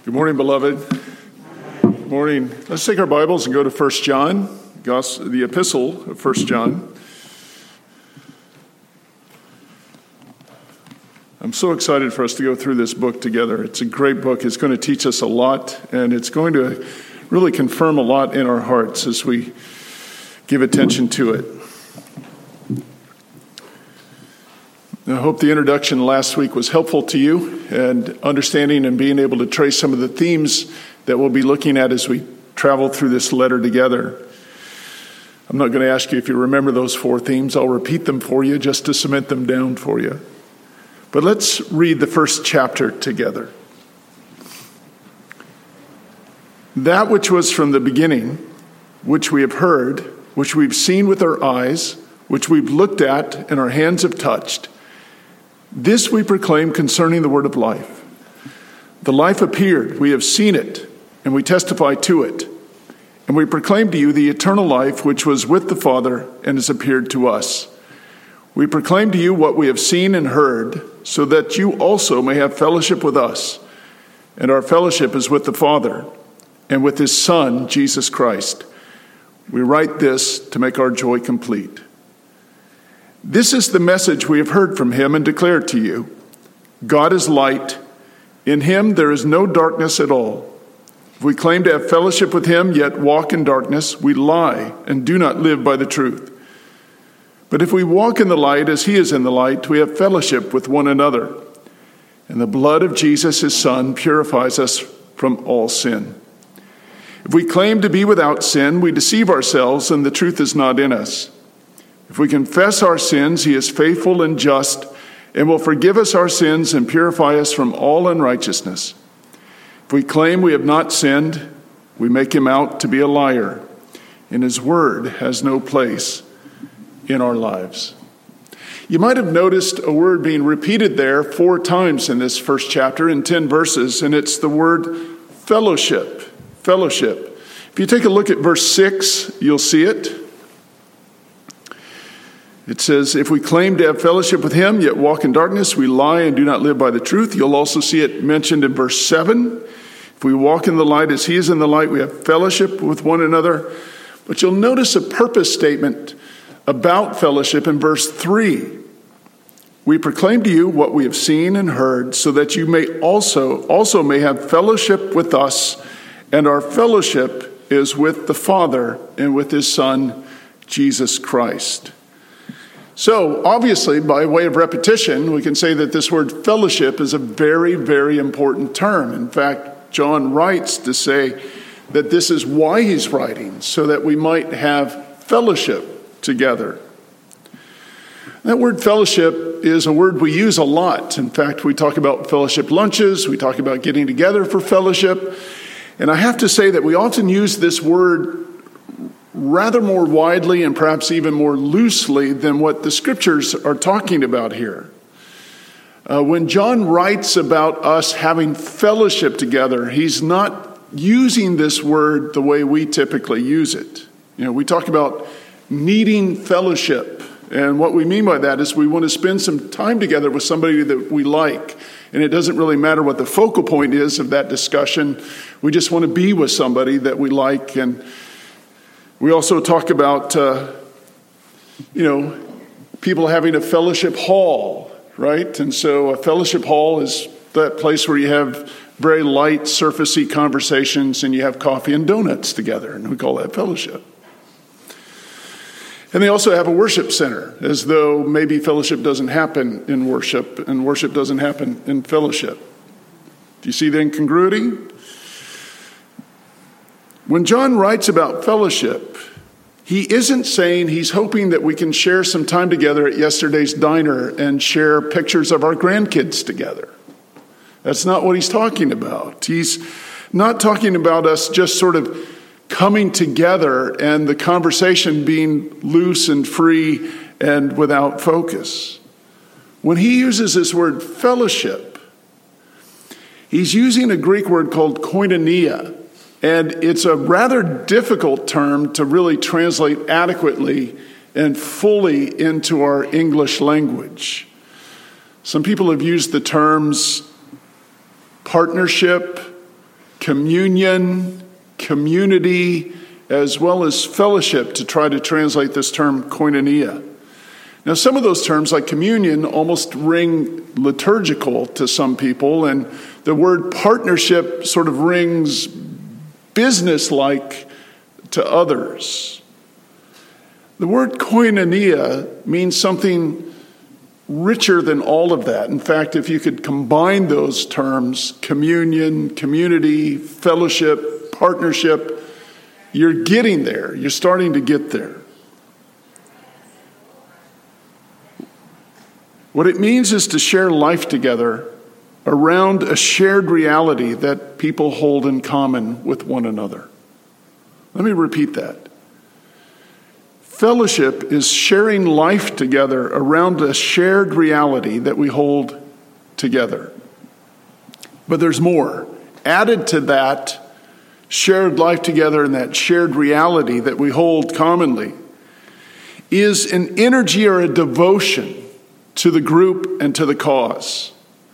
Good morning, beloved. Good morning. Let's take our Bibles and go to 1 John, the epistle of 1 John. I'm so excited for us to go through this book together. It's a great book. It's going to teach us a lot, and it's going to really confirm a lot in our hearts as we give attention to it. I hope the introduction last week was helpful to you and understanding and being able to trace some of the themes that we'll be looking at as we travel through this letter together. I'm not going to ask you if you remember those 4 themes. I'll repeat them for you just to cement them down for you. But let's read the first chapter together. That which was from the beginning, which we have heard, which we've seen with our eyes, which we've looked at and our hands have touched, this we proclaim concerning the word of life. The life appeared, we have seen it, and we testify to it. And we proclaim to you the eternal life which was with the Father and has appeared to us. We proclaim to you what we have seen and heard, so that you also may have fellowship with us. And our fellowship is with the Father and with his Son, Jesus Christ. We write this to make our joy complete. This is the message we have heard from him and declared to you. God is light. In him there is no darkness at all. If we claim to have fellowship with him, yet walk in darkness, we lie and do not live by the truth. But if we walk in the light as he is in the light, we have fellowship with one another. And the blood of Jesus, his Son, purifies us from all sin. If we claim to be without sin, we deceive ourselves and the truth is not in us. If we confess our sins, he is faithful and just and will forgive us our sins and purify us from all unrighteousness. If we claim we have not sinned, we make him out to be a liar, and his word has no place in our lives. You might have noticed a word being repeated there 4 times in this first chapter in 10 verses, and it's the word fellowship. Fellowship. If you take a look at verse 6, you'll see it. It says, if we claim to have fellowship with him, yet walk in darkness, we lie and do not live by the truth. You'll also see it mentioned in verse 7. If we walk in the light as he is in the light, we have fellowship with one another. But you'll notice a purpose statement about fellowship in verse 3. We proclaim to you what we have seen and heard, so that you may also may have fellowship with us, and our fellowship is with the Father and with his Son, Jesus Christ. So, obviously, by way of repetition, we can say that this word fellowship is a very, very important term. In fact, John writes to say that this is why he's writing, so that we might have fellowship together. That word fellowship is a word we use a lot. In fact, we talk about fellowship lunches, we talk about getting together for fellowship. And I have to say that we often use this word rather more widely and perhaps even more loosely than what the scriptures are talking about here. When John writes about us having fellowship together, he's not using this word the way we typically use it. You know, we talk about needing fellowship, and what we mean by that is we want to spend some time together with somebody that we like. And it doesn't really matter what the focal point is of that discussion. We just want to be with somebody that we like. And we also talk about, people having a fellowship hall, right? And so a fellowship hall is that place where you have very light, surfacey conversations and you have coffee and donuts together. And we call that fellowship. And they also have a worship center, as though maybe fellowship doesn't happen in worship and worship doesn't happen in fellowship. Do you see the incongruity? When John writes about fellowship, he isn't saying he's hoping that we can share some time together at yesterday's diner and share pictures of our grandkids together. That's not what he's talking about. He's not talking about us just sort of coming together and the conversation being loose and free and without focus. When he uses this word fellowship, he's using a Greek word called koinonia. And it's a rather difficult term to really translate adequately and fully into our English language. Some people have used the terms partnership communion, community, as well as fellowship, to try to translate this term koinonia. Now, some of those terms, like communion, almost ring liturgical to some people, and the word partnership sort of rings business-like to others. The word koinonia means something richer than all of that. In fact, if you could combine those terms, communion, community, fellowship, partnership, you're getting there. You're starting to get there. What it means is to share life together around a shared reality that people hold in common with one another. Let me repeat that. Fellowship is sharing life together around a shared reality that we hold together. But there's more. Added to that shared life together and that shared reality that we hold commonly is an energy or a devotion to the group and to the cause.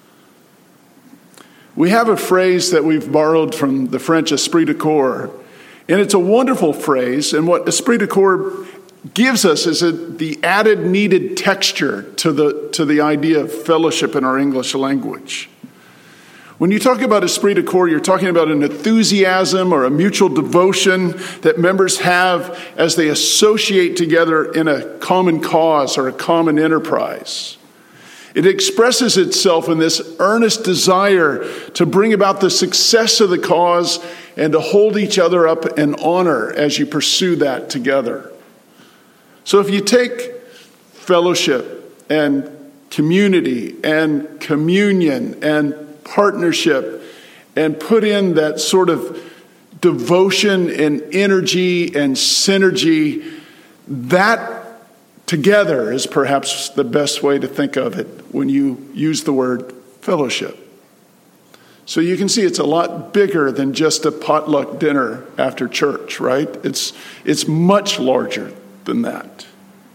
We have a phrase that we've borrowed from the French esprit de corps, and it's a wonderful phrase, and what esprit de corps gives us is the added needed texture to the idea of fellowship in our English language. When you talk about esprit de corps, you're talking about an enthusiasm or a mutual devotion that members have as they associate together in a common cause or a common enterprise. It expresses itself in this earnest desire to bring about the success of the cause and to hold each other up in honor as you pursue that together. So if you take fellowship and community and communion and partnership and put in that sort of devotion and energy and synergy, that together is perhaps the best way to think of it when you use the word fellowship. So you can see it's a lot bigger than just a potluck dinner after church, right? It's much larger than that.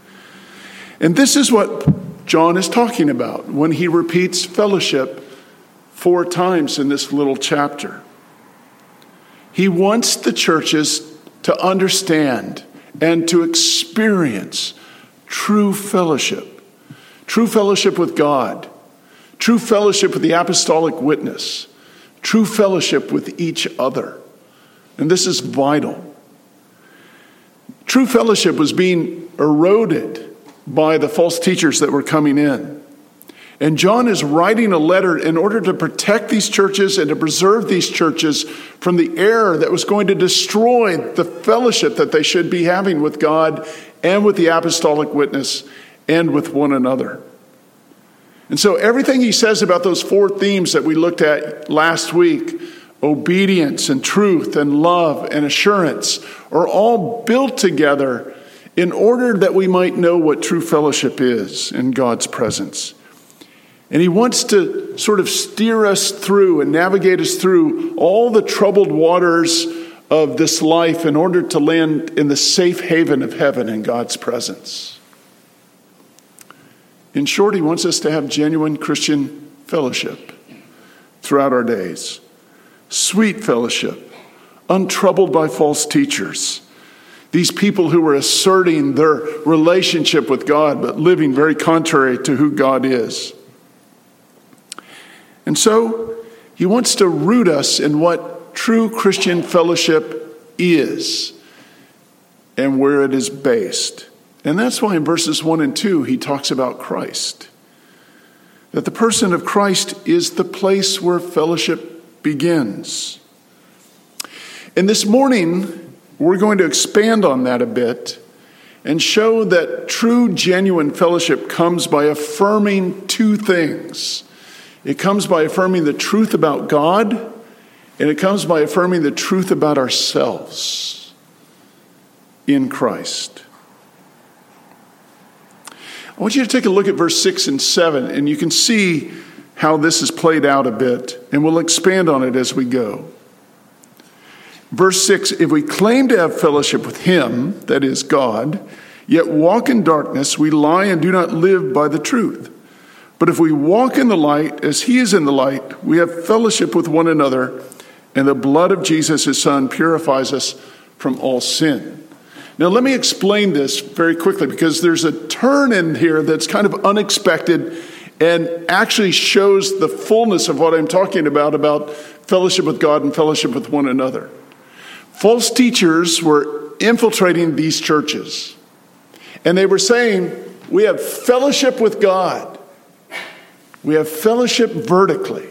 And this is what John is talking about when he repeats fellowship 4 times in this little chapter. He wants the churches to understand and to experience true fellowship with God, true fellowship with the apostolic witness, true fellowship with each other. And this is vital. True fellowship was being eroded by the false teachers that were coming in. And John is writing a letter in order to protect these churches and to preserve these churches from the error that was going to destroy the fellowship that they should be having with God and with the apostolic witness and with one another. And so everything he says about those 4 themes that we looked at last week, obedience and truth and love and assurance, are all built together in order that we might know what true fellowship is in God's presence. And he wants to sort of steer us through and navigate us through all the troubled waters of this life in order to land in the safe haven of heaven in God's presence. In short, he wants us to have genuine Christian fellowship throughout our days. Sweet fellowship, untroubled by false teachers. These people who were asserting their relationship with God, but living very contrary to who God is. And so, he wants to root us in what true Christian fellowship is and where it is based. And that's why in verses 1 and 2, he talks about Christ. That the person of Christ is the place where fellowship begins. And this morning, we're going to expand on that a bit and show that true, genuine fellowship comes by affirming 2 things. It comes by affirming the truth about God, and it comes by affirming the truth about ourselves in Christ. I want you to take a look at verse 6 and 7, and you can see how this is played out a bit, and we'll expand on it as we go. Verse 6, if we claim to have fellowship with him, that is God, yet walk in darkness, we lie and do not live by the truth. But if we walk in the light as he is in the light, we have fellowship with one another, And the blood of Jesus, his Son, purifies us from all sin. Now, let me explain this very quickly, because there's a turn in here that's kind of unexpected and actually shows the fullness of what I'm talking about fellowship with God and fellowship with one another. False teachers were infiltrating these churches, and they were saying, we have fellowship with God. We have fellowship vertically.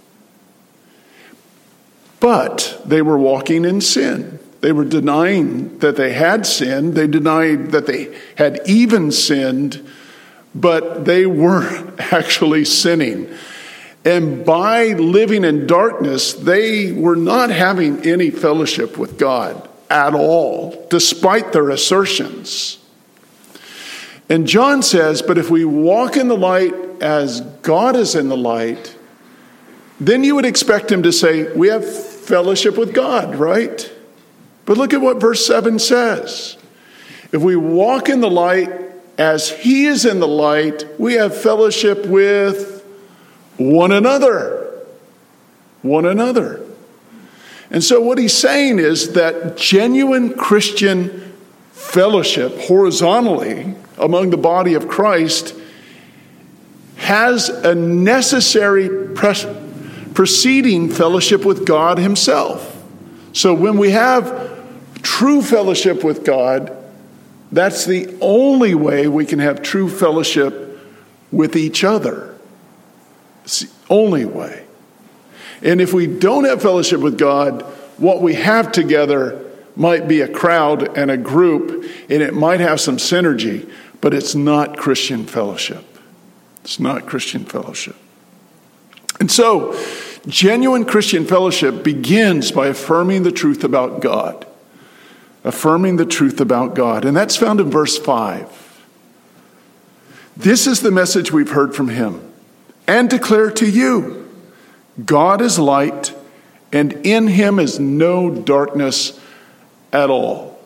But they were walking in sin. They were denying that they had sinned. They denied that they had even sinned, but they weren't actually sinning. And by living in darkness, they were not having any fellowship with God at all, despite their assertions. And John says, but if we walk in the light as God is in the light, then you would expect him to say, we have fellowship with God, right? But look at what verse 7 says. If we walk in the light as he is in the light, we have fellowship with one another. One another. And so what he's saying is that genuine Christian fellowship horizontally among the body of Christ has a necessary preceding fellowship with God himself. So when we have true fellowship with God, that's the only way we can have true fellowship with each other. It's the only way. And if we don't have fellowship with God, what we have together might be a crowd and a group, and it might have some synergy, but it's not Christian fellowship. It's not Christian fellowship. And so, genuine Christian fellowship begins by affirming the truth about God. Affirming the truth about God. And that's found in verse 5. This is the message we've heard from him and declare to you. God is light, and in him is no darkness at all.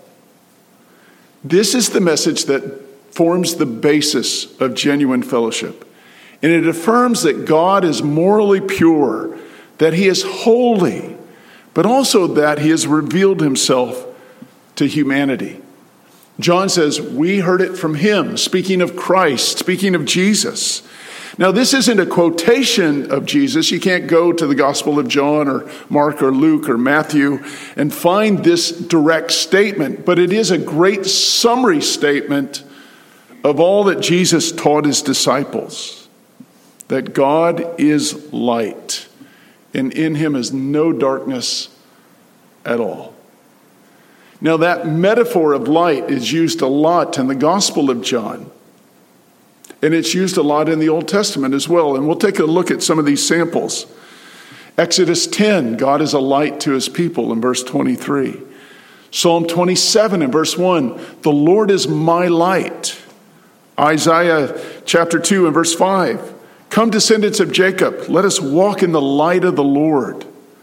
This is the message that forms the basis of genuine fellowship. And it affirms that God is morally pure, that he is holy, but also that he has revealed himself to humanity. John says, we heard it from him, speaking of Christ, speaking of Jesus. Now, this isn't a quotation of Jesus. You can't go to the Gospel of John or Mark or Luke or Matthew and find this direct statement, but it is a great summary statement of all that Jesus taught his disciples, that God is light, and in him is no darkness at all. Now, that metaphor of light is used a lot in the Gospel of John. And it's used a lot in the Old Testament as well. And we'll take a look at some of these samples. Exodus 10, God is a light to his people in verse 23. Psalm 27 in verse 1, the Lord is my light. Isaiah chapter 2 and verse 5, come descendants of Jacob, let us walk in the light of the Lord.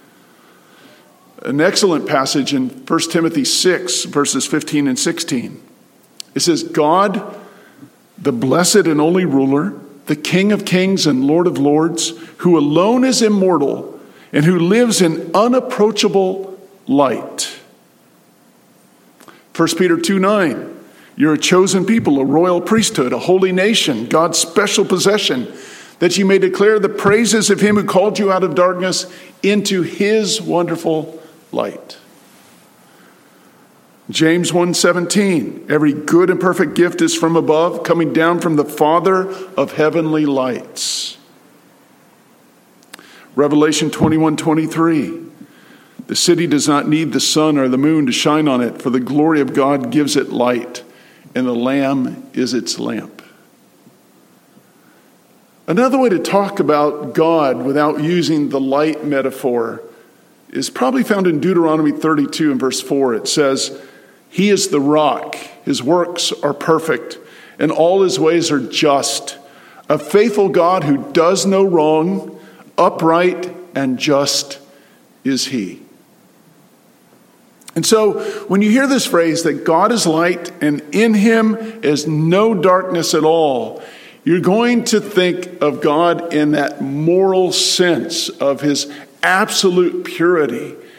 An excellent passage in 1 Timothy 6, verses 15 and 16. It says, God, the blessed and only ruler, the King of kings and Lord of lords, who alone is immortal and who lives in unapproachable light. 1 Peter 2:9, you're a chosen people, a royal priesthood, a holy nation, God's special possession, that you may declare the praises of him who called you out of darkness into his wonderful light. James 1:17, every good and perfect gift is from above, coming down from the Father of heavenly lights. Revelation 21:23, the city does not need the sun or the moon to shine on it, for the glory of God gives it light, and the Lamb is its lamp. Another way to talk about God without using the light metaphor is probably found in Deuteronomy 32 and verse 4. It says, he is the rock, his works are perfect, and all his ways are just. A faithful God who does no wrong, upright and just is he. And so when you hear this phrase that God is light and in him is no darkness at all, you're going to think of God in that moral sense of his absolute purity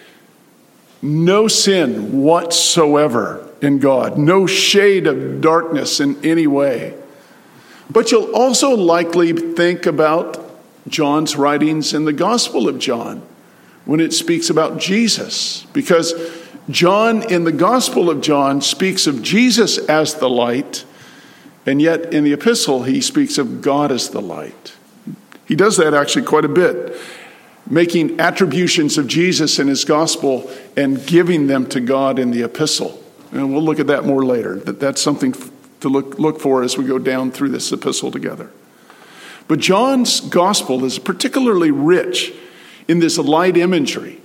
no sin whatsoever in God, no shade of darkness in any way. But you'll also likely think about John's writings in the Gospel of John when it speaks about Jesus, because John in the Gospel of John speaks of Jesus as the light, and yet in the epistle he speaks of God as the light. He does that actually quite a bit, making attributions of Jesus in his gospel and giving them to God in the epistle. And we'll look at that more later. That's something to look for as we go down through this epistle together. But John's gospel is particularly rich in this light imagery,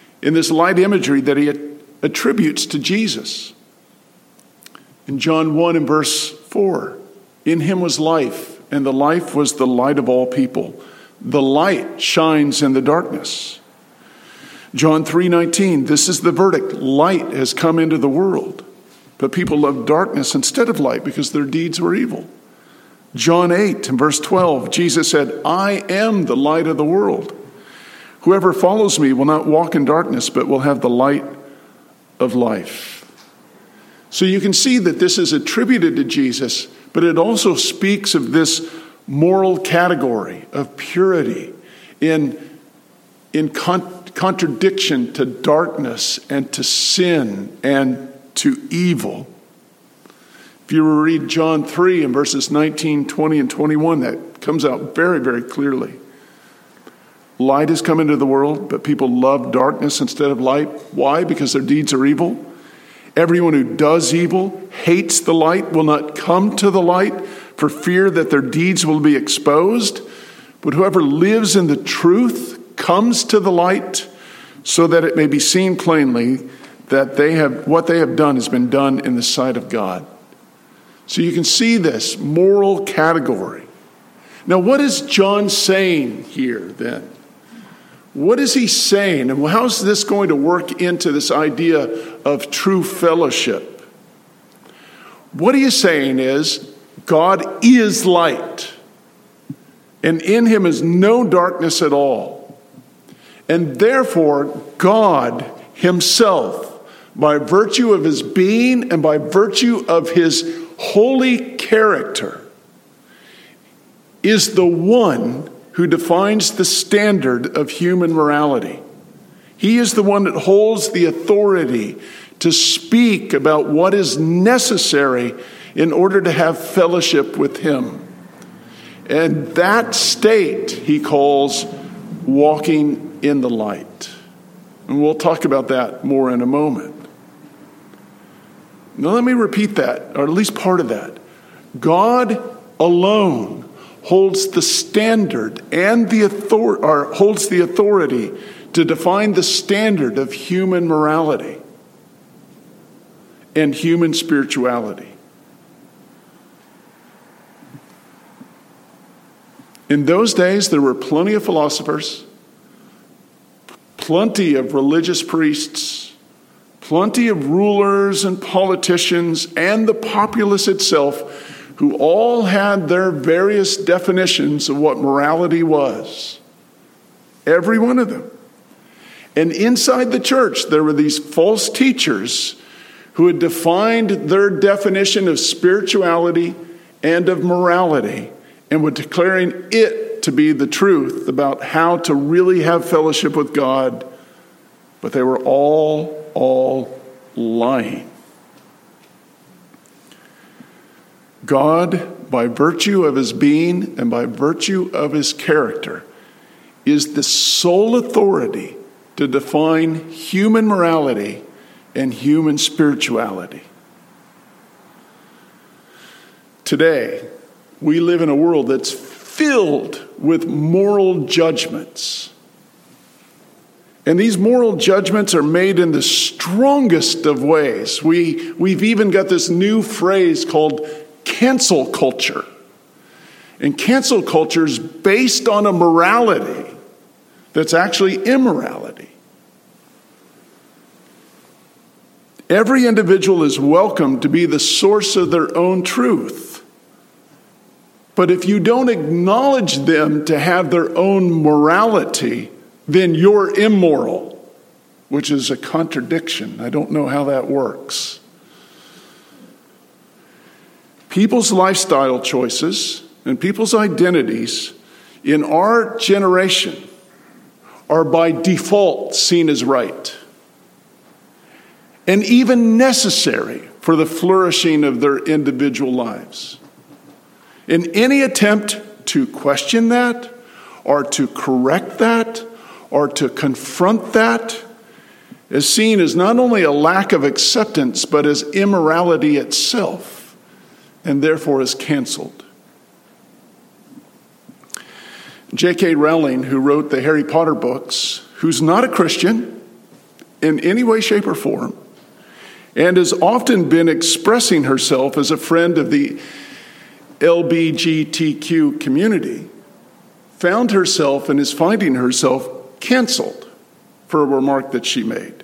that he attributes to Jesus. In John 1 and verse 4, in him was life, and the life was the light of all people. The light shines in the darkness. John 3:19, this is the verdict. Light has come into the world, but people loved darkness instead of light because their deeds were evil. John 8 and verse 12, Jesus said, I am the light of the world. Whoever follows me will not walk in darkness, but will have the light of life. So you can see that this is attributed to Jesus, but it also speaks of this moral category of purity in contradiction to darkness and to sin and to evil. If you read John 3 and verses 19, 20, and 21, that comes out very, very clearly. Light has come into the world, but people love darkness instead of light. Why? Because their deeds are evil. Everyone who does evil hates the light, will not come to the light for fear that their deeds will be exposed. But whoever lives in the truth comes to the light so that it may be seen plainly that what they have done has been done in the sight of God. So you can see this moral category. Now, what is John saying here then? What is he saying? And how is this going to work into this idea of true fellowship? What he is saying is, God is light, and in him is no darkness at all. And therefore, God himself, by virtue of his being and by virtue of his holy character, is the one who defines the standard of human morality. He is the one that holds the authority to speak about what is necessary in order to have fellowship with him. And that state he calls walking in the light. And we'll talk about that more in a moment. Now let me repeat that, or at least part of that. God alone holds the standard and holds the authority to define the standard of human morality and human spirituality. In those days, there were plenty of philosophers, plenty of religious priests, plenty of rulers and politicians, and the populace itself, who all had their various definitions of what morality was. Every one of them. And inside the church, there were these false teachers who had defined their definition of spirituality and of morality and were declaring it to be the truth about how to really have fellowship with God. But they were all lying. God, by virtue of his being and by virtue of his character, is the sole authority to define human morality and human spirituality. Today, we live in a world that's filled with moral judgments. And these moral judgments are made in the strongest of ways. We've even got this new phrase called cancel culture. And cancel culture is based on a morality that's actually immorality. Every individual is welcome to be the source of their own truth. But if you don't acknowledge them to have their own morality, then you're immoral. which is a contradiction. I don't know how that works. People's lifestyle choices and people's identities in our generation are by default seen as right and even necessary for the flourishing of their individual lives. In any attempt to question that, or to correct that, or to confront that, is seen as not only a lack of acceptance, but as immorality itself, and therefore is canceled. J.K. Rowling, who wrote the Harry Potter books, who's not a Christian in any way, shape, or form, and has often been expressing herself as a friend of the LGBTQ community, found herself and is finding herself canceled for a remark that she made.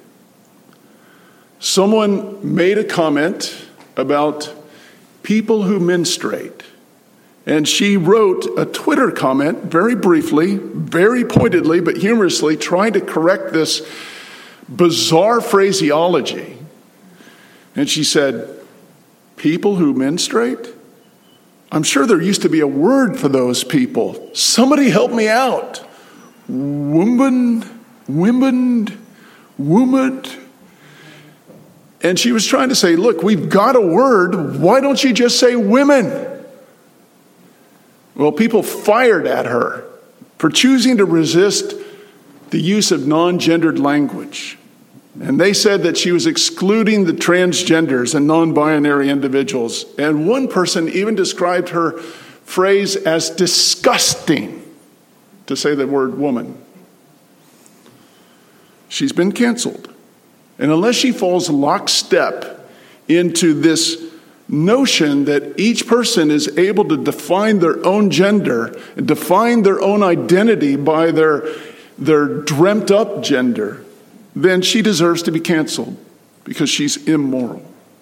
Someone made a comment about people who menstruate, and she wrote a Twitter comment very briefly, very pointedly, but humorously, trying to correct this bizarre phraseology. And she said, "People who menstruate? I'm sure there used to be a word for those people. Somebody help me out. Woman. And she was trying to say, look, we've got a word. Why don't you just say women? Well, people fired at her for choosing to resist the use of non-gendered language. And they said that she was excluding the transgenders and non-binary individuals. And one person even described her phrase as disgusting, to say the word woman. She's been canceled. And unless she falls lockstep into this notion that each person is able to define their own gender and define their own identity by their dreamt up gender, then she deserves to be canceled because she's immoral.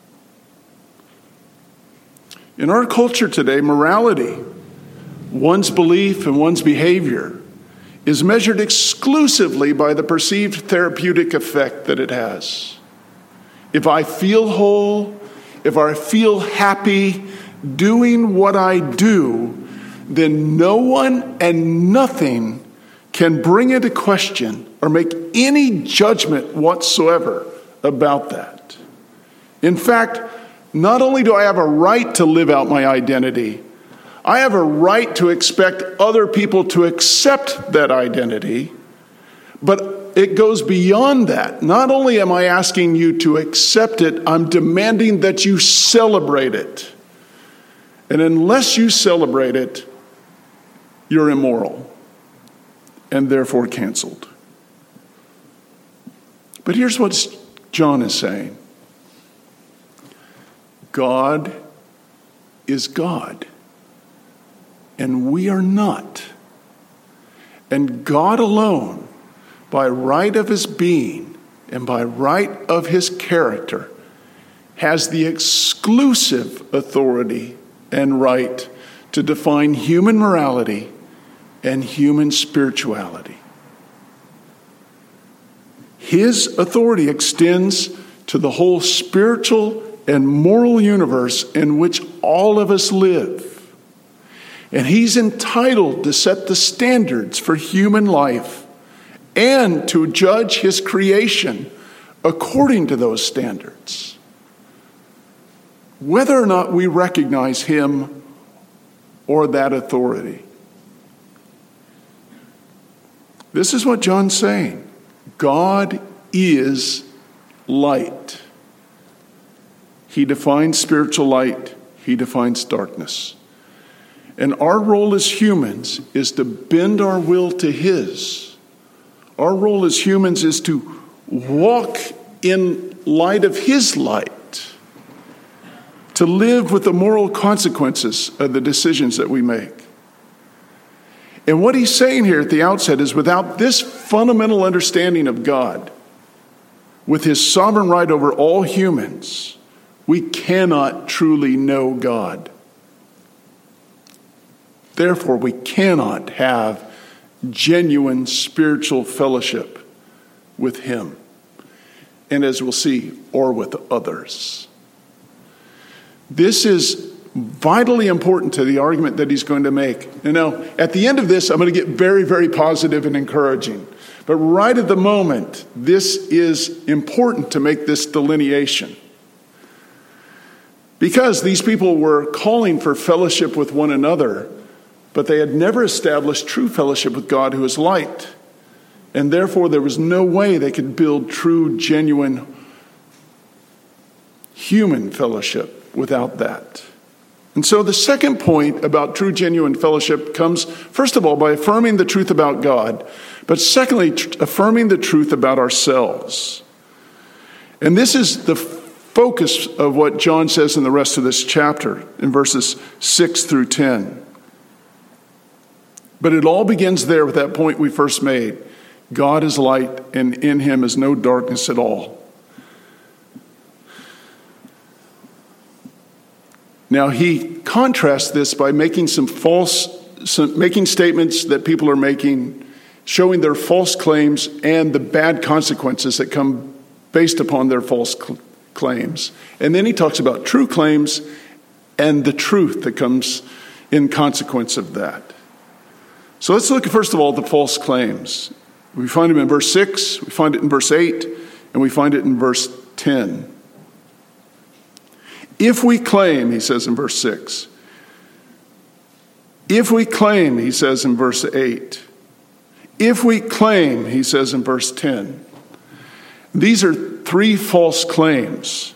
In our culture today, morality, one's belief and one's behavior, is measured exclusively by the perceived therapeutic effect that it has. If I feel whole, if I feel happy doing what I do, then no one and nothing can bring into question or make any judgment whatsoever about that. In fact, not only do I have a right to live out my identity, I have a right to expect other people to accept that identity, but it goes beyond that. Not only am I asking you to accept it, I'm demanding that you celebrate it. And unless you celebrate it, you're immoral and therefore canceled. But here's what John is saying. God is God, and we are not. And God alone, by right of his being and by right of his character, has the exclusive authority and right to define human morality and human spirituality. His authority extends to the whole spiritual and moral universe in which all of us live. And he's entitled to set the standards for human life and to judge his creation according to those standards. Whether or not we recognize him or that authority. This is what John's saying. God is light. He defines spiritual light. He defines darkness. And our role as humans is to bend our will to his. Our role as humans is to walk in light of his light. To live with the moral consequences of the decisions that we make. And what he's saying here at the outset is without this fundamental understanding of God, with his sovereign right over all humans, we cannot truly know God. Therefore, we cannot have genuine spiritual fellowship with him. and as we'll see, or with others. This is vitally important to the argument that he's going to make. You know, at the end of this, I'm going to get very, very positive and encouraging. But right at the moment, this is important to make this delineation. Because these people were calling for fellowship with one another, but they had never established true fellowship with God who is light. And therefore, there was no way they could build true, genuine human fellowship without that. And so the second point about true, genuine fellowship comes, first of all, by affirming the truth about God, but secondly, affirming the truth about ourselves. And this is the focus of what John says in the rest of this chapter, in verses 6 through 10. But it all begins there with that point we first made. God is light, and in him is no darkness at all. Now, he contrasts this by making making statements that people are making, showing their false claims and the bad consequences that come based upon their false claims. And then he talks about true claims and the truth that comes in consequence of that. So let's look, first of all, at the false claims. We find them in verse 6, we find it in verse 8, and we find it in verse 10. If we claim, he says in verse 6. If we claim, he says in verse 8. If we claim, he says in verse 10. These are three false claims.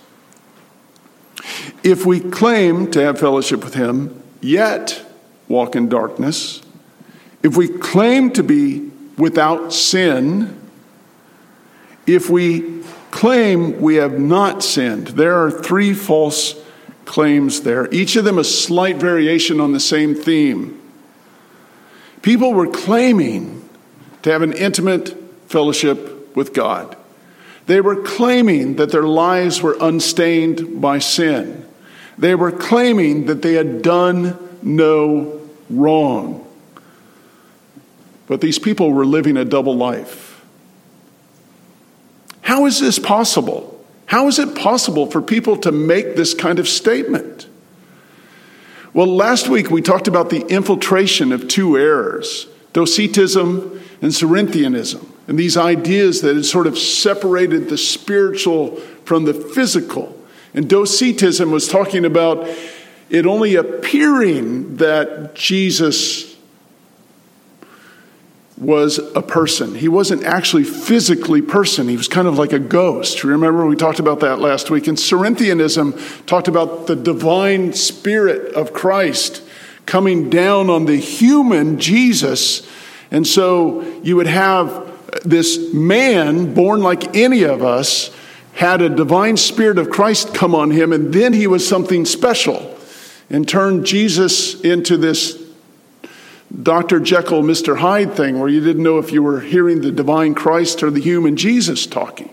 If we claim to have fellowship with him, yet walk in darkness. If we claim to be without sin, if we claim we have not sinned. There are three false claims there, each of them a slight variation on the same theme. People were claiming to have an intimate fellowship with God. They were claiming that their lives were unstained by sin. They were claiming that they had done no wrong. But these people were living a double life. How is this possible? How is it possible for people to make this kind of statement? Well, last week we talked about the infiltration of two errors, Docetism and Cerinthianism, and these ideas that had sort of separated the spiritual from the physical. And Docetism was talking about it only appearing that Jesus was a person. He wasn't actually physically person. He was kind of like a ghost. Remember, we talked about that last week. And Cerinthianism talked about the divine spirit of Christ coming down on the human Jesus. And so you would have this man born like any of us, had a divine spirit of Christ come on him, and then he was something special and turned Jesus into this Dr. Jekyll, Mr. Hyde thing, where you didn't know if you were hearing the divine Christ or the human Jesus talking.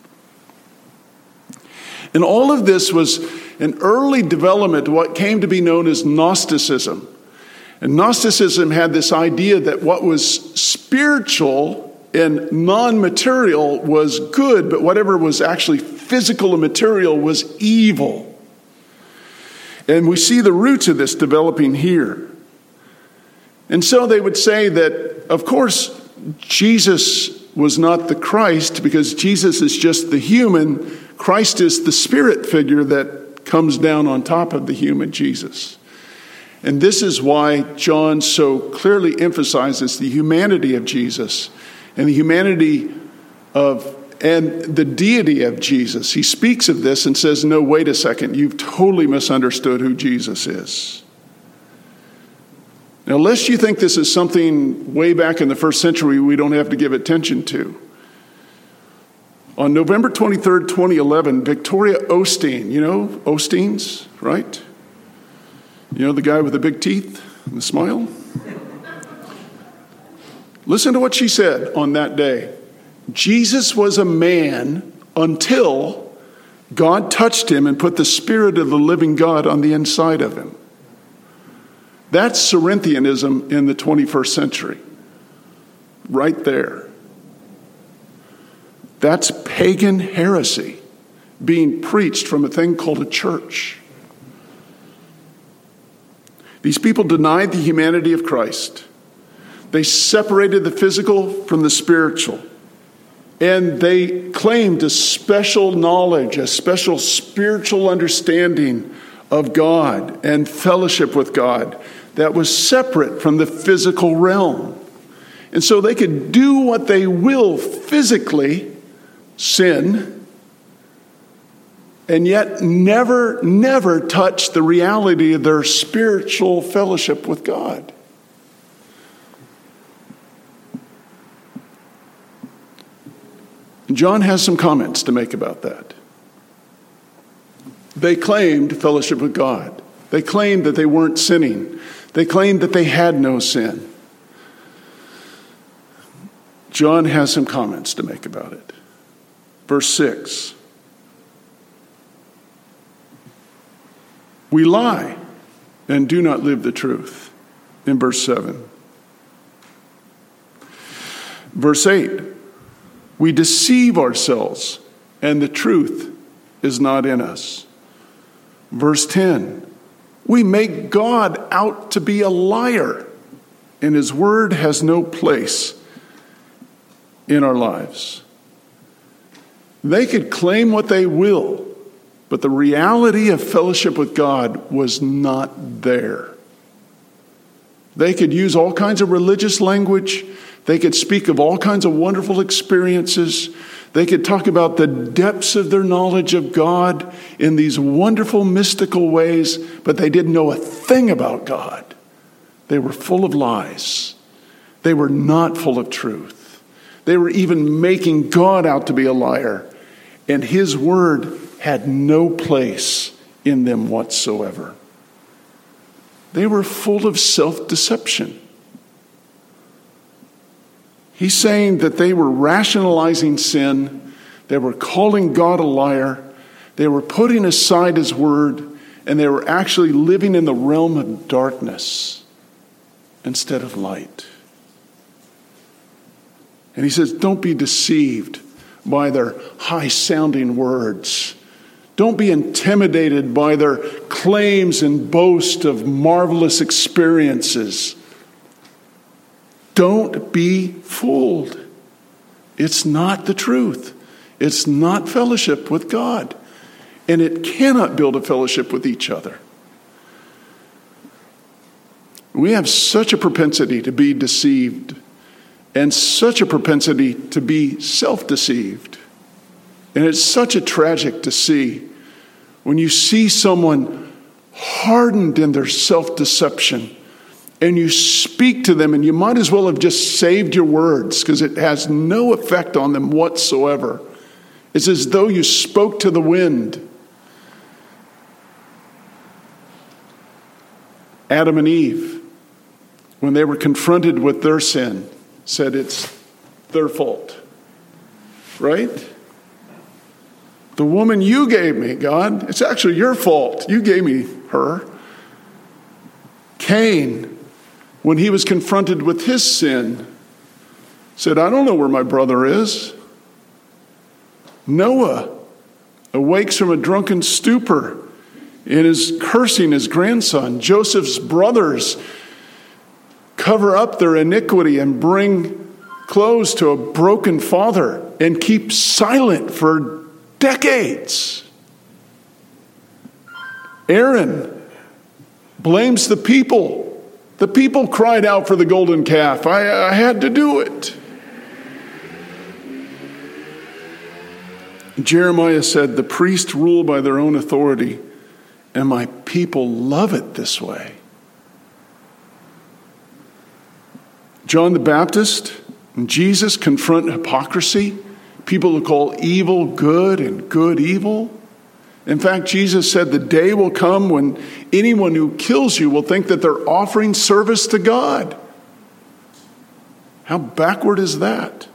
And all of this was an early development of what came to be known as Gnosticism. And Gnosticism had this idea that what was spiritual and non-material was good, but whatever was actually physical and material was evil. And we see the roots of this developing here. And so they would say that, of course, Jesus was not the Christ because Jesus is just the human. Christ is the spirit figure that comes down on top of the human Jesus. And this is why John so clearly emphasizes the humanity of Jesus and the humanity of and the deity of Jesus. He speaks of this and says, no, wait a second, you've totally misunderstood who Jesus is. Now, lest you think this is something way back in the first century we don't have to give attention to. On November 23rd, 2011, Victoria Osteen, you know Osteens, right? You know the guy with the big teeth and the smile? Listen to what she said on that day. Jesus was a man until God touched him and put the Spirit of the living God on the inside of him. That's Cerinthianism in the 21st century. Right there. That's pagan heresy being preached from a thing called a church. These people denied the humanity of Christ. They separated the physical from the spiritual. And they claimed a special knowledge, a special spiritual understanding of God and fellowship with God that was separate from the physical realm. And so they could do what they will physically, sin, and yet never touch the reality of their spiritual fellowship with God. John has some comments to make about that. They claimed fellowship with God. They claimed that they weren't sinning. They claimed that they had no sin. John has some comments to make about it. Verse 6. We lie and do not live the truth. In verse 7. Verse 8. We deceive ourselves and the truth is not in us. Verse 10. We make God out to be a liar and his word has no place in our lives. They could claim what they will, but the reality of fellowship with God was not there. They could use all kinds of religious language. They could speak of all kinds of wonderful experiences. They could talk about the depths of their knowledge of God in these wonderful mystical ways, but they didn't know a thing about God. They were full of lies. They were not full of truth. They were even making God out to be a liar, and his word had no place in them whatsoever. They were full of self-deception. He's saying that they were rationalizing sin, they were calling God a liar, they were putting aside his word, and they were actually living in the realm of darkness instead of light. And he says, don't be deceived by their high-sounding words. Don't be intimidated by their claims and boast of marvelous experiences. Don't be fooled. It's not the truth. It's not fellowship with God. And it cannot build a fellowship with each other. We have such a propensity to be deceived and such a propensity to be self-deceived. And it's such a tragic to see when you see someone hardened in their self-deception and you speak to them and you might as well have just saved your words because it has no effect on them whatsoever. It's as though you spoke to the wind. Adam and Eve, when they were confronted with their sin, said it's their fault. Right? The woman you gave me, God, it's actually your fault. You gave me her. Cain, when he was confronted with his sin, said, I don't know where my brother is. Noah awakes from a drunken stupor and is cursing his grandson. Joseph's brothers cover up their iniquity and bring clothes to a broken father and keep silent for decades. Aaron blames the people. The people cried out for the golden calf. I had to do it. Jeremiah said, the priests rule by their own authority, and my people love it this way. John the Baptist and Jesus confront hypocrisy. People who call evil good and good evil. In fact, Jesus said the day will come when anyone who kills you will think that they're offering service to God. How backward is that?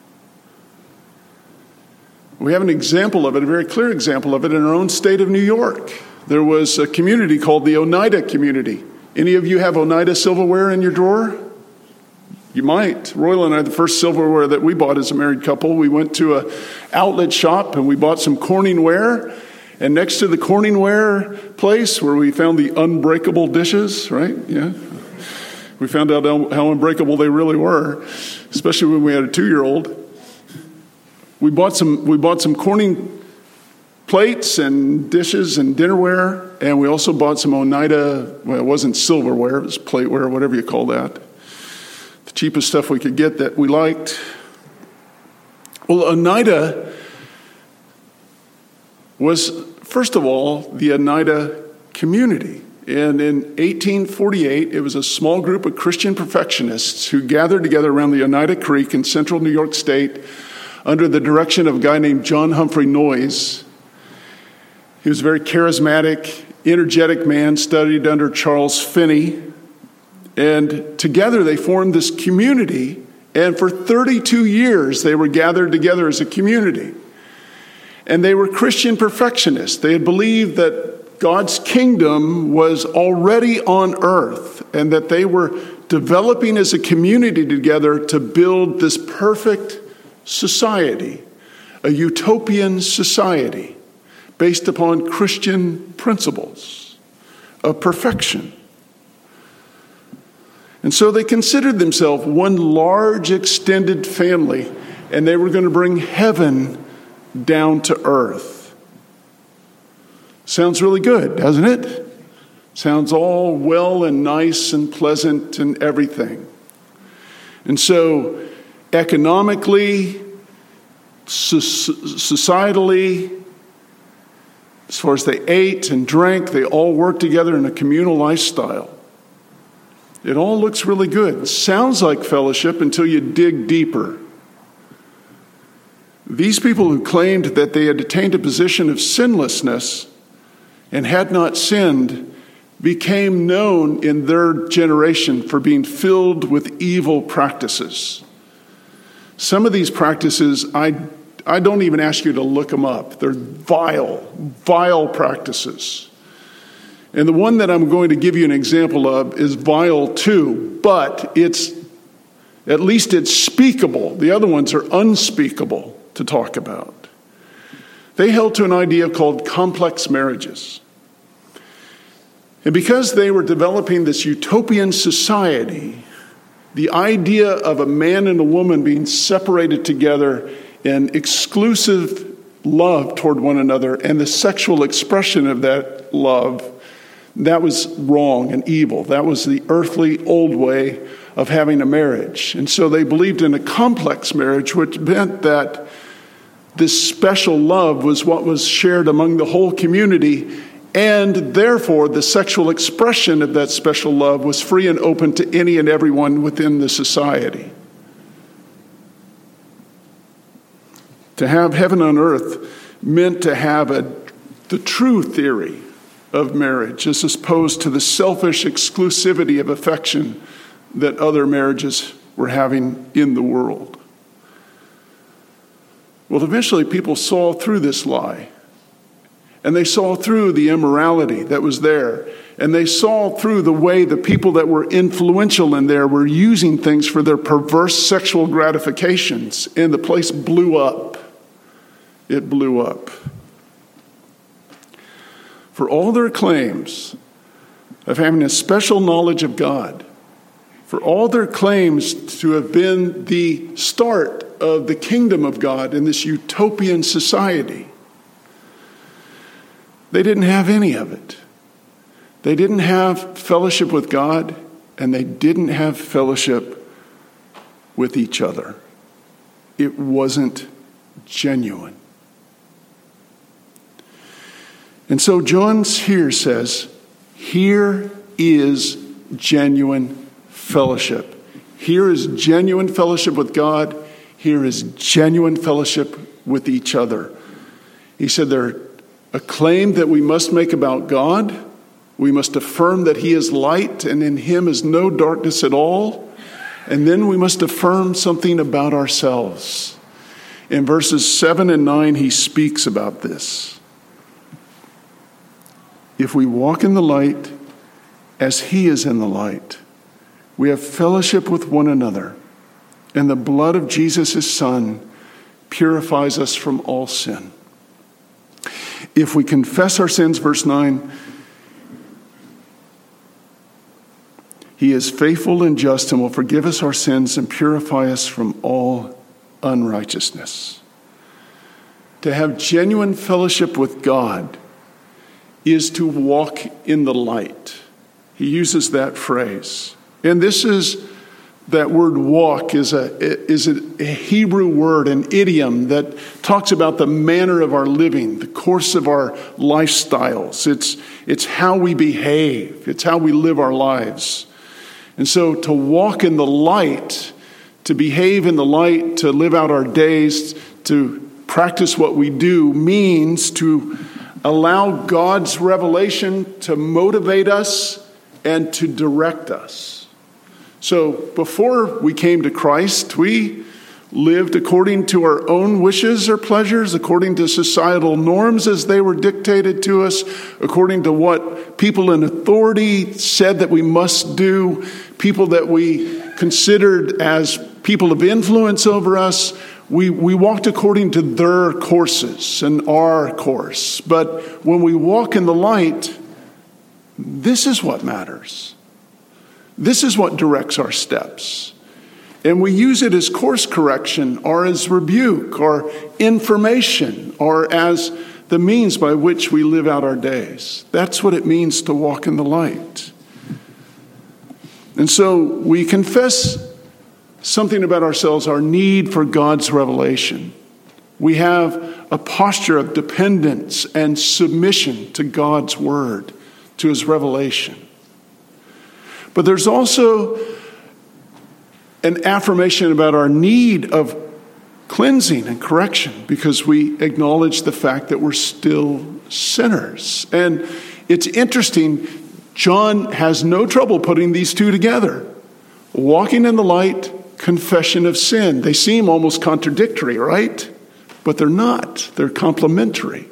We have an example of it, a very clear example of it in our own state of New York. There was a community called the Oneida community. Any of you have Oneida silverware in your drawer? You might. Royal and I, the first silverware that we bought as a married couple, we went to an outlet shop and we bought some Corningware. And next to the Corningware place where we found the unbreakable dishes, right? Yeah. We found out how unbreakable they really were, especially when we had a 2-year-old. We bought some Corning plates and dishes and dinnerware, and we also bought some Oneida, well, it wasn't silverware, it was plateware, whatever you call that. The cheapest stuff we could get that we liked. Well, Oneida was, first of all, the Oneida community. And in 1848, it was a small group of Christian perfectionists who gathered together around the Oneida Creek in central New York State under the direction of a guy named John Humphrey Noyes. He was a very charismatic, energetic man, studied under Charles Finney. And together they formed this community, and for 32 years they were gathered together as a community. And they were Christian perfectionists. They had believed that God's kingdom was already on earth and that they were developing as a community together to build this perfect society, a utopian society based upon Christian principles of perfection. And so they considered themselves one large extended family, and they were going to bring heaven down to earth. Sounds really good, doesn't it? Sounds all well and nice and pleasant and everything. And so economically, societally, as far as they ate and drank, they all worked together in a communal lifestyle. It all looks really good. It sounds like fellowship until you dig deeper. These people who claimed that they had attained a position of sinlessness and had not sinned became known in their generation for being filled with evil practices. Some of these practices, I don't even ask you to look them up. They're vile practices. And the one that I'm going to give you an example of is vile too, but at least it's speakable. The other ones are unspeakable to talk about. They held to an idea called complex marriages. And because they were developing this utopian society, the idea of a man and a woman being separated together in exclusive love toward one another and the sexual expression of that love, that was wrong and evil. That was the earthly old way of having a marriage. And so they believed in a complex marriage, which meant that this special love was what was shared among the whole community, and therefore the sexual expression of that special love was free and open to any and everyone within the society. To have heaven on earth meant to have the true theory of marriage as opposed to the selfish exclusivity of affection that other marriages were having in the world. Well, eventually people saw through this lie, and they saw through the immorality that was there, and they saw through the way the people that were influential in there were using things for their perverse sexual gratifications, and the place blew up. It blew up. For all their claims of having a special knowledge of God, for all their claims to have been the start of the kingdom of God in this utopian society, they didn't have any of it. They didn't have fellowship with God, and they didn't have fellowship with each other. It wasn't genuine. And so John here says, here is genuine fellowship. Here is genuine fellowship with God. Here is genuine fellowship with each other. He said there's a claim that we must make about God. We must affirm that he is light and in him is no darkness at all. And then we must affirm something about ourselves. In verses 7 and 9, he speaks about this. If we walk in the light as he is in the light, we have fellowship with one another, And the blood of Jesus, his Son, purifies us from all sin. If we confess our sins, verse 9, he is faithful and just and will forgive us our sins and purify us from all unrighteousness. To have genuine fellowship with God is to walk in the light. He uses that phrase. And that word walk is a Hebrew word, an idiom that talks about the manner of our living, the course of our lifestyles. It's how we behave. It's how we live our lives. And so to walk in the light, to behave in the light, to live out our days, to practice what we do means to allow God's revelation to motivate us and to direct us. So before we came to Christ, we lived according to our own wishes or pleasures, according to societal norms as they were dictated to us, according to what people in authority said that we must do, people that we considered as people of influence over us. We walked according to their courses and our course. But when we walk in the light, this is what matters. This is what directs our steps. And we use it as course correction or as rebuke or information or as the means by which we live out our days. That's what it means to walk in the light. And so we confess something about ourselves, our need for God's revelation. We have a posture of dependence and submission to God's word, to his revelation. But there's also an affirmation about our need of cleansing and correction because we acknowledge the fact that we're still sinners. And it's interesting, John has no trouble putting these two together. Walking in the light, confession of sin. They seem almost contradictory, right? But they're not. They're complementary.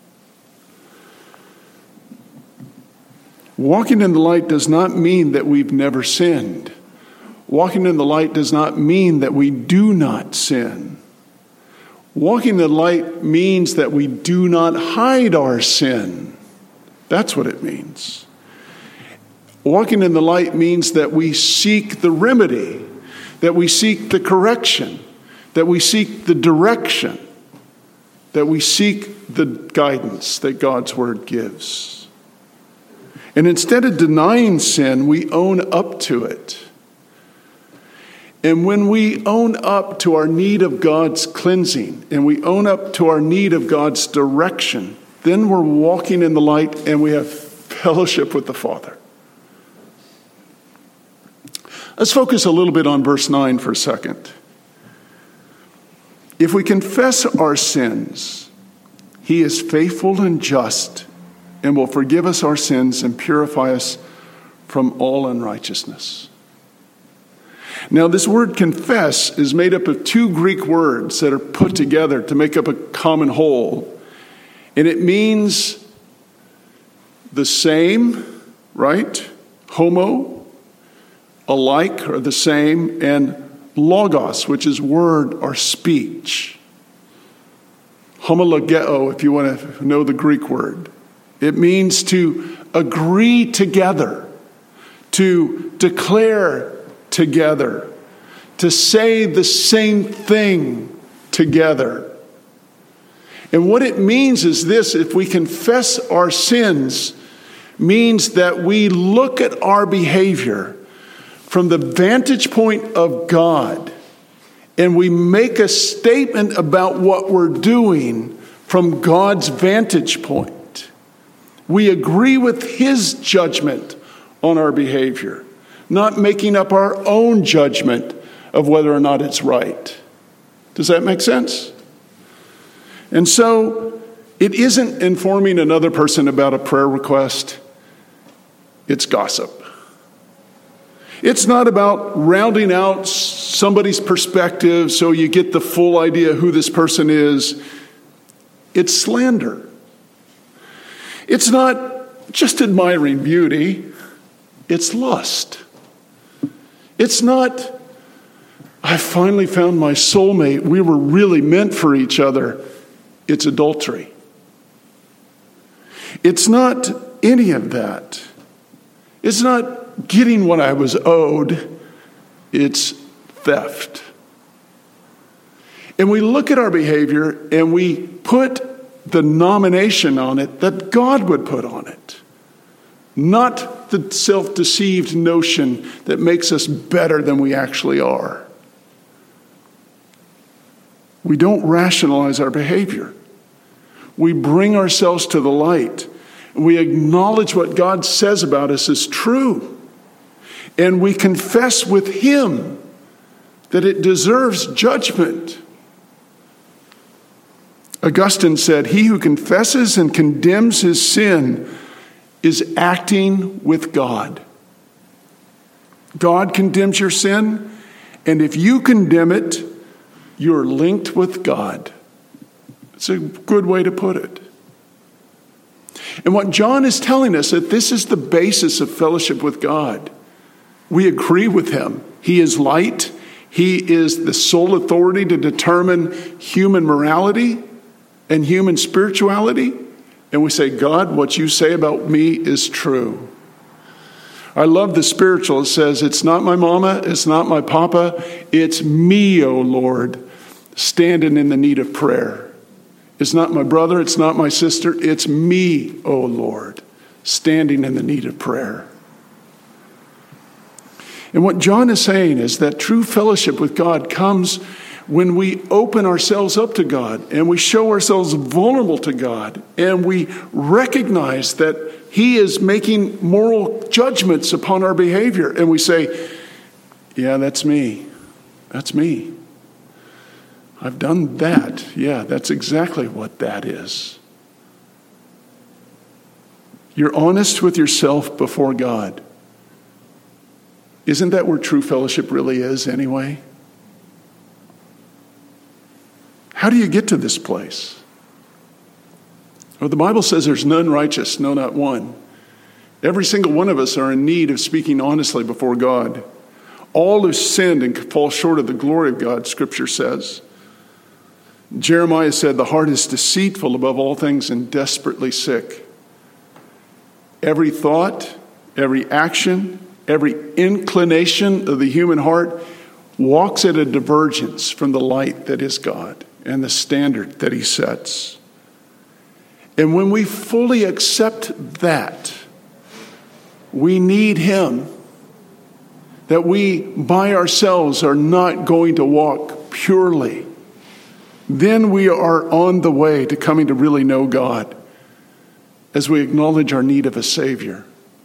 Walking in the light does not mean that we've never sinned. Walking in the light does not mean that we do not sin. Walking in the light means that we do not hide our sin. That's what it means. Walking in the light means that we seek the remedy, that we seek the correction, that we seek the direction, that we seek the guidance that God's word gives. And instead of denying sin, we own up to it. And when we own up to our need of God's cleansing, and we own up to our need of God's direction, then we're walking in the light and we have fellowship with the Father. Let's focus a little bit on verse 9 for a second. If we confess our sins, he is faithful and just and will forgive us our sins and purify us from all unrighteousness. Now, this word confess is made up of two Greek words that are put together to make up a common whole. And it means the same, right? Homo, alike or the same, and logos, which is word or speech. Homologeo, if you want to know the Greek word. It means to agree together, to declare together, to say the same thing together. And what it means is this: if we confess our sins, means that we look at our behavior from the vantage point of God, and we make a statement about what we're doing from God's vantage point. We agree with his judgment on our behavior, not making up our own judgment of whether or not it's right. Does that make sense? And so it isn't informing another person about a prayer request. It's gossip. It's not about rounding out somebody's perspective so you get the full idea who this person is. It's slander. It's not just admiring beauty. It's lust. It's not, I finally found my soulmate. We were really meant for each other. It's adultery. It's not any of that. It's not getting what I was owed. It's theft. And we look at our behavior and we put the nomination on it that God would put on it. Not the self-deceived notion that makes us better than we actually are. We don't rationalize our behavior. We bring ourselves to the light. We acknowledge what God says about us is true. And we confess with Him that it deserves judgment. Augustine said, "He who confesses and condemns his sin is acting with God." God condemns your sin, and if you condemn it, you're linked with God. It's a good way to put it. And what John is telling us, that this is the basis of fellowship with God. We agree with Him. He is light. He is the sole authority to determine human morality and human spirituality. And we say, God, what you say about me is true. I love the spiritual. It says, it's not my mama, it's not my papa, it's me, O Lord, standing in the need of prayer. It's not my brother, it's not my sister, it's me, O Lord, standing in the need of prayer. And what John is saying is that true fellowship with God comes when we open ourselves up to God and we show ourselves vulnerable to God and we recognize that He is making moral judgments upon our behavior. And we say, yeah, that's me. That's me. I've done that. Yeah, that's exactly what that is. You're honest with yourself before God. Isn't that where true fellowship really is anyway? How do you get to this place? Well, the Bible says there's none righteous, no, not one. Every single one of us are in need of speaking honestly before God. All have sinned and fall short of the glory of God, Scripture says. Jeremiah said, the heart is deceitful above all things and desperately sick. Every thought, every action, every inclination of the human heart walks at a divergence from the light that is God and the standard that He sets. And when we fully accept that, we need Him, that we by ourselves are not going to walk purely, then we are on the way to coming to really know God as we acknowledge our need of a Savior.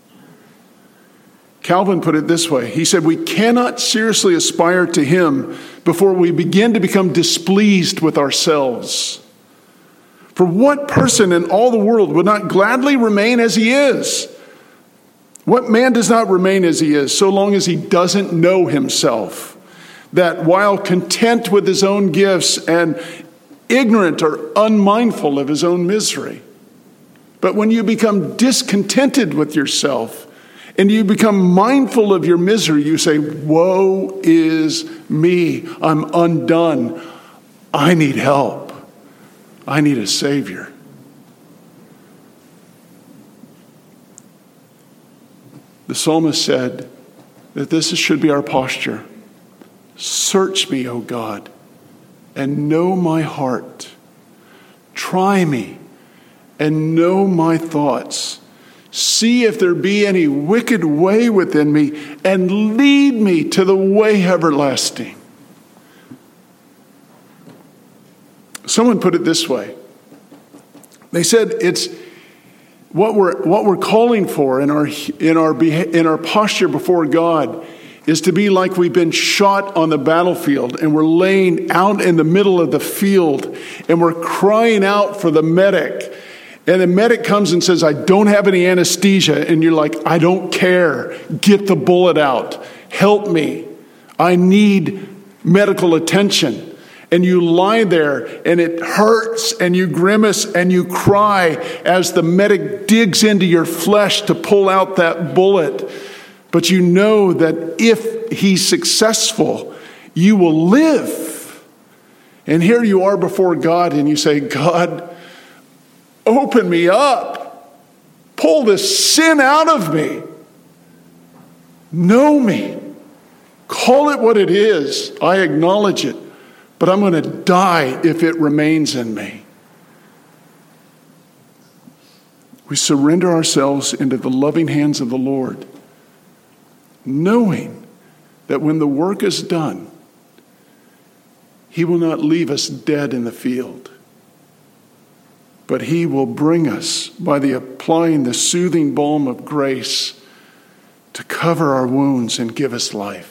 Calvin put it this way. He said, we cannot seriously aspire to Him before we begin to become displeased with ourselves. For what person in all the world would not gladly remain as he is? What man does not remain as he is so long as he doesn't know himself? That while content with his own gifts and ignorant or unmindful of his own misery. But when you become discontented with yourself and you become mindful of your misery, you say, woe is me. I'm undone. I need help. I need a Savior. The psalmist said that this should be our posture. Search me, O God, and know my heart. Try me and know my thoughts. See if there be any wicked way within me, and lead me to the way everlasting. Someone put it this way. They said it's what we're calling for in our posture before God is to be like we've been shot on the battlefield and we're laying out in the middle of the field and we're crying out for the medic. And the medic comes and says, I don't have any anesthesia. And you're like, I don't care. Get the bullet out. Help me. I need medical attention. And you lie there and it hurts and you grimace and you cry as the medic digs into your flesh to pull out that bullet. But you know that if he's successful, you will live. And here you are before God and you say, God, open me up. Pull this sin out of me. Know me. Call it what it is. I acknowledge it. But I'm going to die if it remains in me. We surrender ourselves into the loving hands of the Lord, knowing that when the work is done, He will not leave us dead in the field, but He will bring us by the applying the soothing balm of grace to cover our wounds and give us life.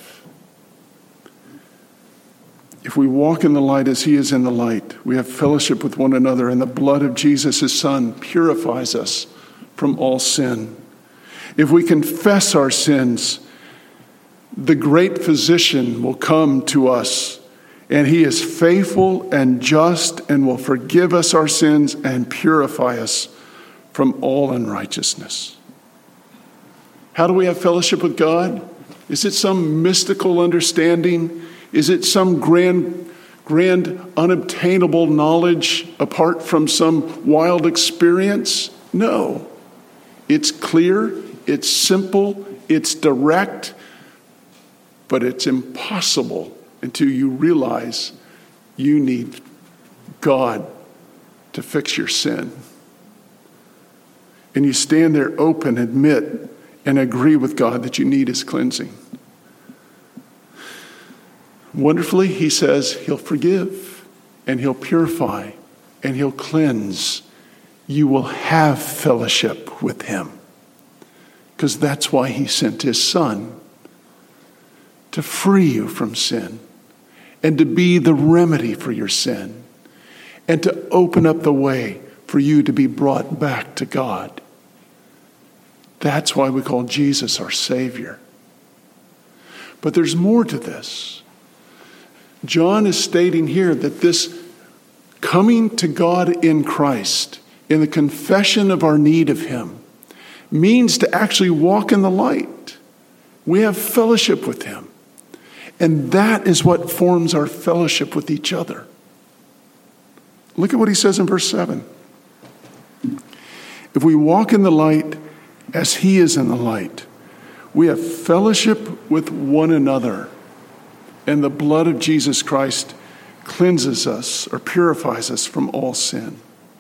If we walk in the light as He is in the light, we have fellowship with one another, and the blood of Jesus, His Son, purifies us from all sin. If we confess our sins, the great physician will come to us, and He is faithful and just and will forgive us our sins and purify us from all unrighteousness. How do we have fellowship with God? Is it some mystical understanding? Is it some grand, unobtainable knowledge apart from some wild experience? No. It's clear, it's simple, it's direct, but it's impossible until you realize you need God to fix your sin. And you stand there open, admit, and agree with God that you need His cleansing. Wonderfully, He says He'll forgive and He'll purify and He'll cleanse. You will have fellowship with Him, because that's why He sent His Son, to free you from sin and to be the remedy for your sin and to open up the way for you to be brought back to God. That's why we call Jesus our Savior. But there's more to this. John is stating here that this coming to God in Christ, in the confession of our need of Him, means to actually walk in the light. We have fellowship with Him. And that is what forms our fellowship with each other. Look at what he says in verse 7. If we walk in the light as He is in the light, we have fellowship with one another. And the blood of Jesus Christ cleanses us or purifies us from all sin.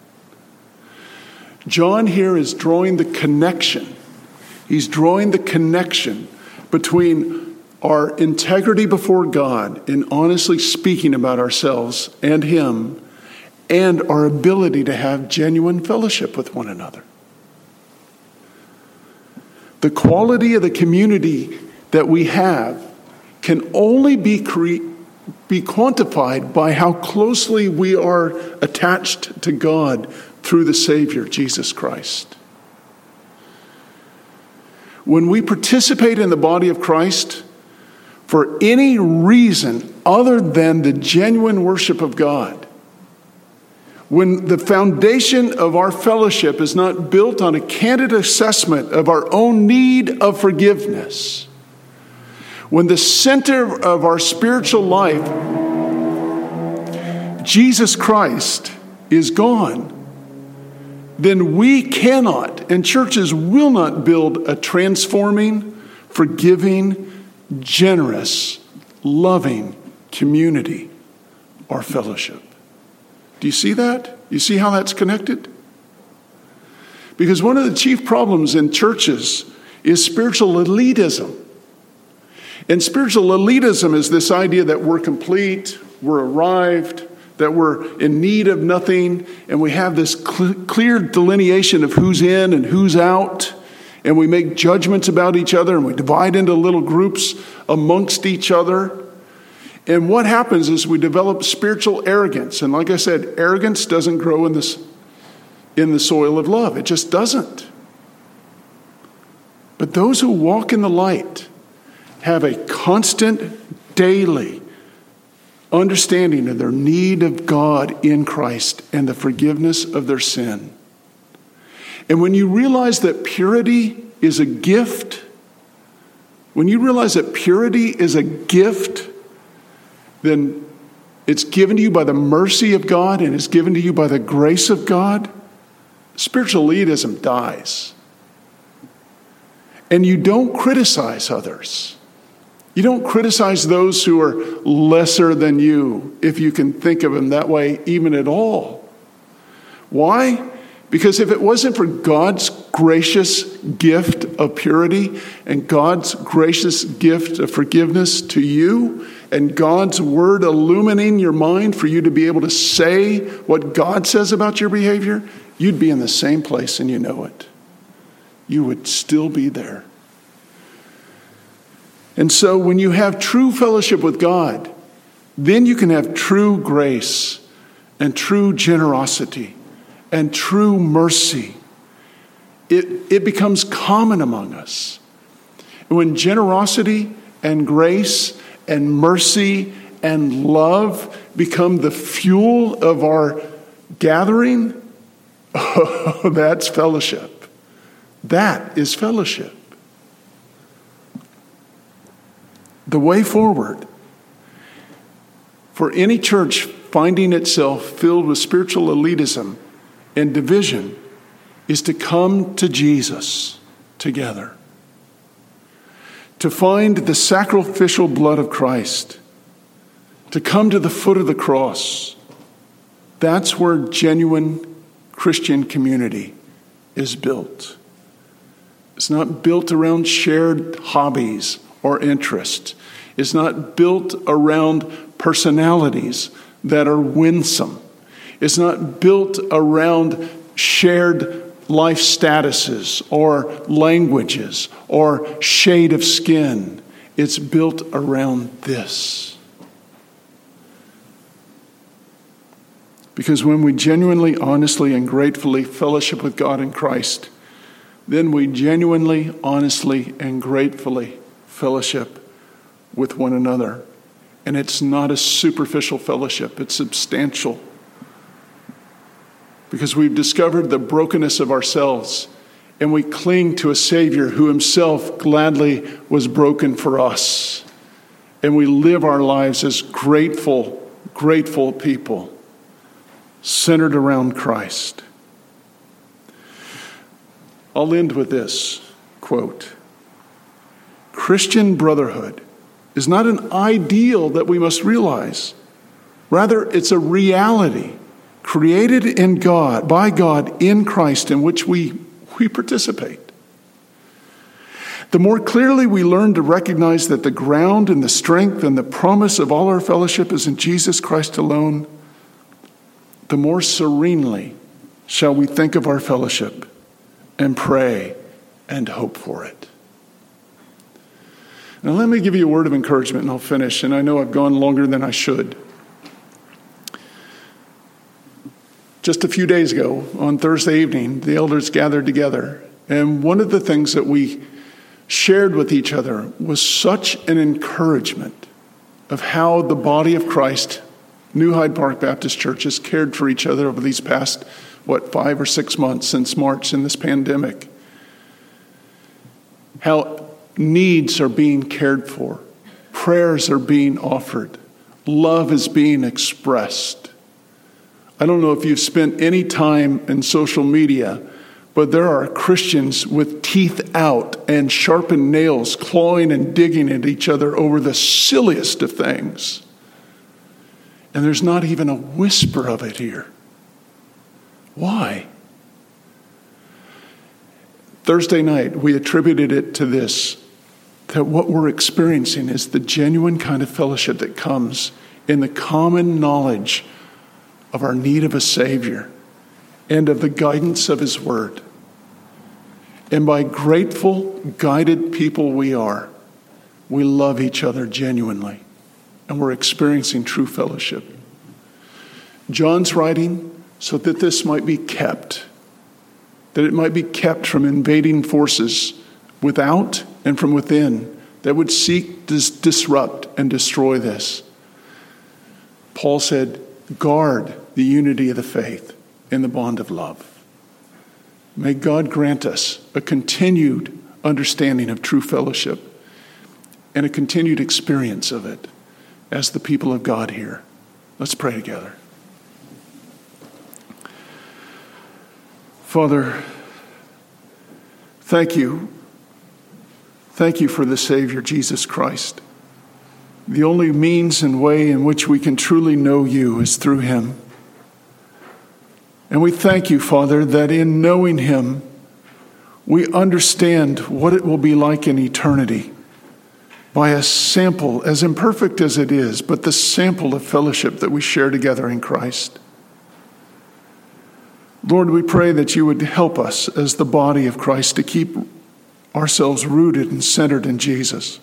John here is drawing the connection. He's drawing the connection between our integrity before God in honestly speaking about ourselves and Him, and our ability to have genuine fellowship with one another. The quality of the community that we have can only be quantified by how closely we are attached to God through the Savior, Jesus Christ. When we participate in the body of Christ for any reason other than the genuine worship of God, when the foundation of our fellowship is not built on a candid assessment of our own need of forgiveness, when the center of our spiritual life, Jesus Christ, is gone, then we cannot, and churches will not, build a transforming, forgiving, generous, loving community or fellowship. Do you see that? You see how that's connected? Because one of the chief problems in churches is spiritual elitism. And spiritual elitism is this idea that we're complete, we're arrived, that we're in need of nothing, and we have this clear delineation of who's in and who's out, and we make judgments about each other, and we divide into little groups amongst each other. And what happens is we develop spiritual arrogance. And like I said, arrogance doesn't grow in the soil of love. It just doesn't. But those who walk in the light have a constant, daily understanding of their need of God in Christ and the forgiveness of their sin. And when you realize that purity is a gift, then it's given to you by the mercy of God and it's given to you by the grace of God, spiritual elitism dies. And you don't criticize others. You don't criticize those who are lesser than you, if you can think of them that way even at all. Why? Because if it wasn't for God's gracious gift of purity and God's gracious gift of forgiveness to you and God's word illuminating your mind for you to be able to say what God says about your behavior, you'd be in the same place and you know it. You would still be there. And so when you have true fellowship with God, then you can have true grace and true generosity and true mercy. It becomes common among us. And when generosity and grace and mercy and love become the fuel of our gathering, oh, that's fellowship. That is fellowship. The way forward for any church finding itself filled with spiritual elitism and division is to come to Jesus together. To find the sacrificial blood of Christ. To come to the foot of the cross. That's where genuine Christian community is built. It's not built around shared hobbies or interests. It's not built around personalities that are winsome. It's not built around shared life statuses or languages or shade of skin. It's built around this. Because when we genuinely, honestly, and gratefully fellowship with God in Christ, then we genuinely, honestly, and gratefully fellowship with one another. And it's not a superficial fellowship, it's substantial. Because we've discovered the brokenness of ourselves, and we cling to a Savior who himself gladly was broken for us. And we live our lives as grateful, grateful people, centered around Christ. I'll end with this quote. Christian brotherhood is not an ideal that we must realize. Rather, it's a reality created in God, by God in Christ, in which we participate. The more clearly we learn to recognize that the ground and the strength and the promise of all our fellowship is in Jesus Christ alone, the more serenely shall we think of our fellowship and pray and hope for it. Now let me give you a word of encouragement and I'll finish. And I know I've gone longer than I should. Just a few days ago, on Thursday evening, the elders gathered together. And one of the things that we shared with each other was such an encouragement of how the body of Christ, New Hyde Park Baptist Church, has cared for each other over these past, 5 or 6 months since March in this pandemic. How needs are being cared for. Prayers are being offered. Love is being expressed. I don't know if you've spent any time in social media, but there are Christians with teeth out and sharpened nails clawing and digging at each other over the silliest of things. And there's not even a whisper of it here. Why? Thursday night, we attributed it to this, that what we're experiencing is the genuine kind of fellowship that comes in the common knowledge of our need of a Savior and of the guidance of His Word. And by grateful, guided people we are, we love each other genuinely, and we're experiencing true fellowship. John's writing so that this might be kept, that it might be kept from invading forces without and from within that would seek to disrupt and destroy this. Paul said, guard the unity of the faith in the bond of love. May God grant us a continued understanding of true fellowship and a continued experience of it. as the people of God here. Let's pray together. Father, thank you. Thank you for the Savior, Jesus Christ. The only means and way in which we can truly know you is through him. And we thank you, Father, that in knowing him, we understand what it will be like in eternity by a sample, as imperfect as it is, but the sample of fellowship that we share together in Christ. Lord, we pray that you would help us as the body of Christ to keep ourselves rooted and centered in Jesus,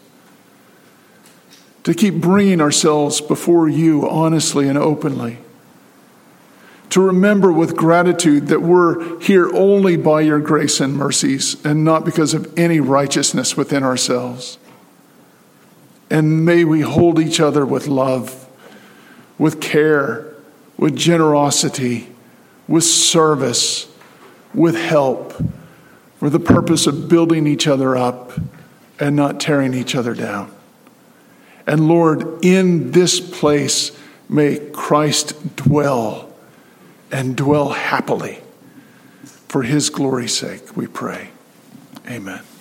to keep bringing ourselves before you honestly and openly, to remember with gratitude that we're here only by your grace and mercies and not because of any righteousness within ourselves. And may we hold each other with love, with care, with generosity, with service, with help, for the purpose of building each other up and not tearing each other down. And Lord, in this place, may Christ dwell and dwell happily. For his glory's sake, we pray. Amen.